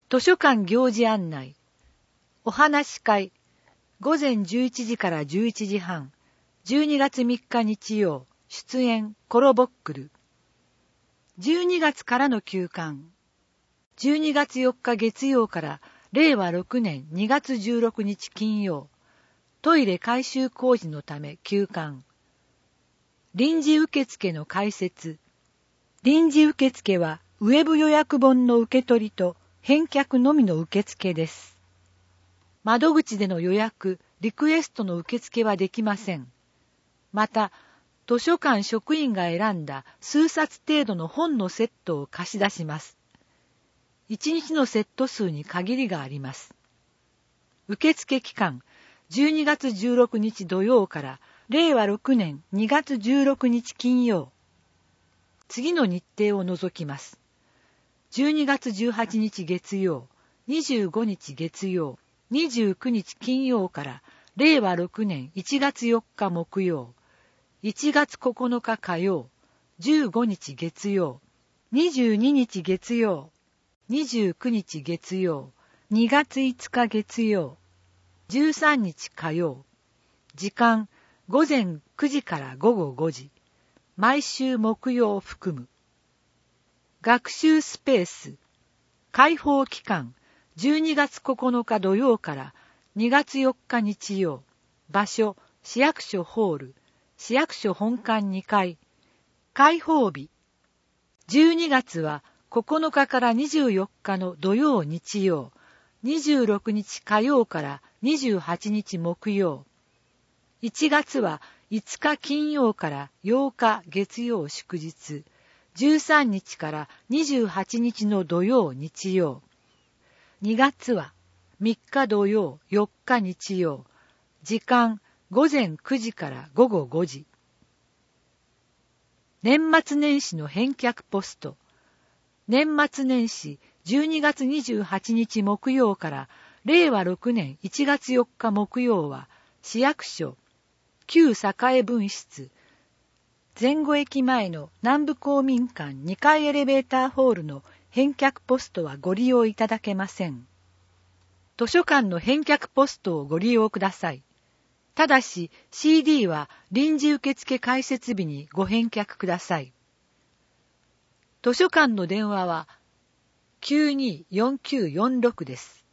図書館行事案内。お話し会。午前11時から11時半。12月3日日曜。出演コロボックル。12月からの休館。12月4日月曜から令和6年2月16日金曜。トイレ改修工事のため休館。臨時受付の開設。臨時受付はウェブ予約本の受け取りと返却のみの受付です。窓口での予約、リクエストの受付はできません。また、図書館職員が選んだ数冊程度の本のセットを貸し出します。1日のセット数に限りがあります。受付期間、12月16日土曜から令和6年2月16日金曜。次の日程を除きます。12月18日月曜、25日月曜、29日金曜から令和6年1月4日木曜、1月9日火曜、15日月曜、22日月曜、29日月曜、2月5日月曜、13日火曜。時間、午前9時から午後5時。毎週木曜を含む。学習スペース。開放期間、12月9日土曜から2月4日日曜。場所、市役所ホール。市役所本館2階。開放日。12月は9日から24日の土曜日曜。26日火曜から28日木曜。1月は5日金曜から8日月曜祝日。13日から28日の土曜日曜。2月は3日土曜4日日曜。時間午前9時から午後5時。年末年始の返却ポスト。年末年始12月28日木曜から令和6年1月4日木曜は市役所、旧栄分室、前後駅前の南部公民館2階エレベーターホールの返却ポストはご利用いただけません。図書館の返却ポストをご利用ください。ただし CD は臨時受付開設日にご返却ください。図書館の電話は 924946 です。